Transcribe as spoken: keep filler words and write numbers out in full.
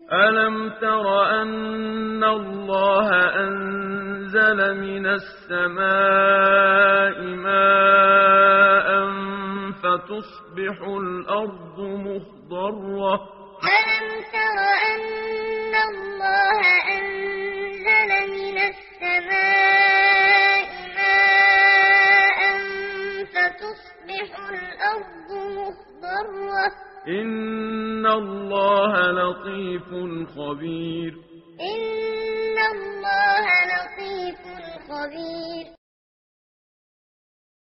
ألم تر أن الله أنزل من السماء ماء فتصبح الأرض مخضرة ألم تر أن الله أنزل من السماء ماء فتصبح الأرض مخضرة إن الله لطيف خبير إن الله لطيف خبير